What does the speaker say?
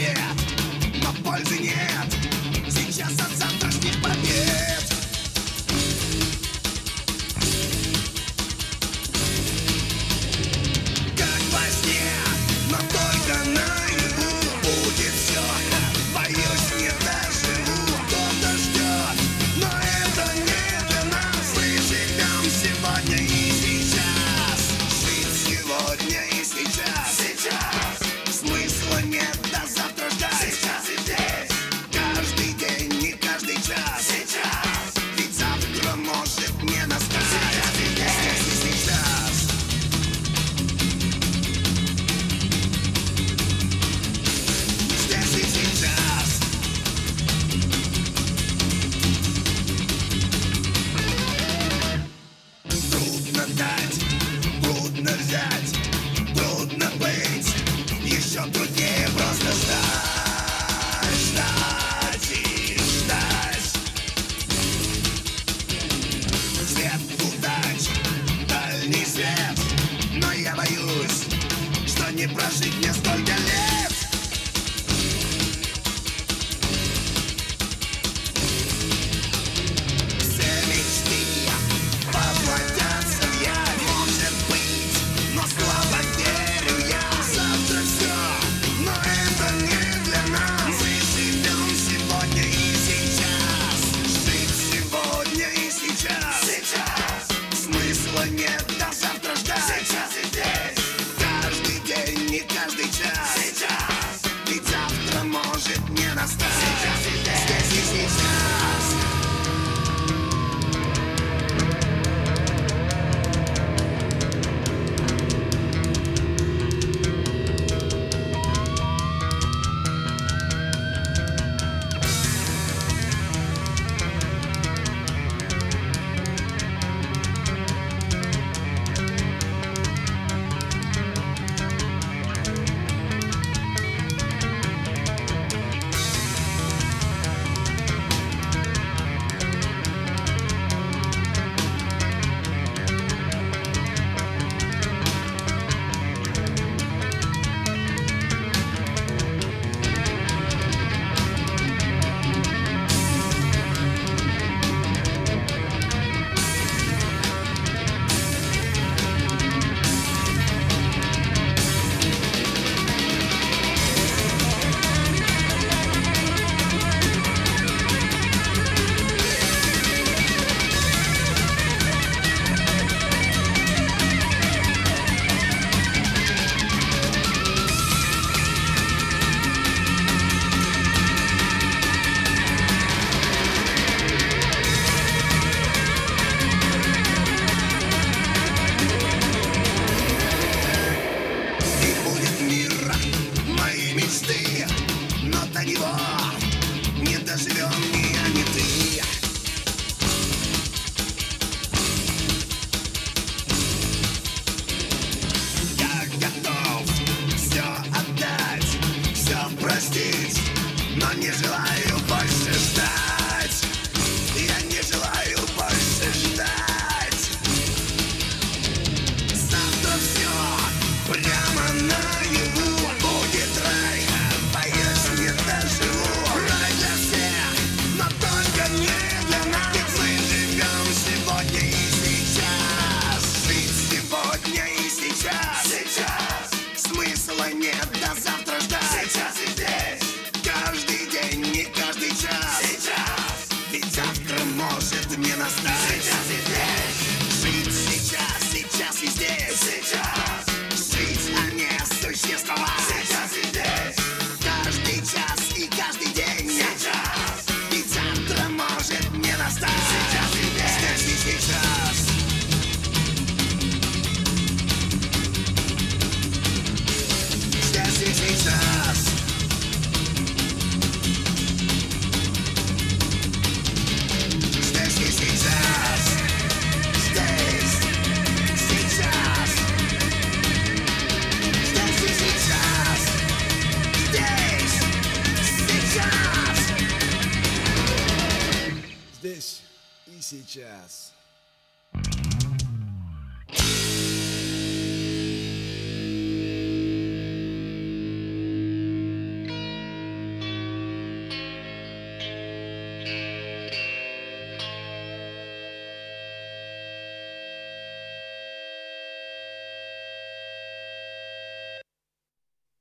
свет, но пользы нет сейчас от завтрашних побед. Как во сне, но только наяву будет все. Боюсь, не доживу. Кто-то ждет, но это не для нас. Мы живем сегодня и сейчас. Жить сегодня и сейчас. Смысла нет до завтра ждать. Сейчас и здесь. Каждый день и каждый час. Ведь завтра может не настать. Сейчас и здесь и сейчас. Здесь и сейчас. Трудно дать, трудно взять, трудно быть. Еще труднее просто ждать, ждать и ждать. Свет удач, дальний свет, но я боюсь, что не прожить мне столько лет. Все мечты воплотятся в явь, может быть, но слабо верю я. Завтра все, но это не для нас. Мы живем сегодня и сейчас. Жить сегодня и сейчас. Смысла нет до завтра ждать. Сейчас и здесь. Каждый день и каждый час. Ведь завтра может не настать. Сейчас и здесь и сейчас. Но до него не доживем ни я, ни ты. Я готов все отдать, все простить, но не желаю больше ждать. Я не желаю больше ждать. Завтра все прямо наяву будет рай. Боюсь, не доживу. Рай для всех, но только не для нас. Ведь мы живем сегодня и сейчас. Жить сегодня и сейчас. Смысла нет до завтра ждать. Сейчас и здесь. Каждый день и каждый час. Ведь завтра может не настать. Сейчас и здесь. Жить сейчас и здесь. Жить, а не существовать. Сейчас и здесь. Каждый час и каждый день. Ведь завтра может не настать. Сейчас и здесь. Здесь и сейчас. Здесь и сейчас. Здесь и сейчас. Здесь, сейчас. Здесь и сейчас. Здесь, сейчас. Здесь и сейчас.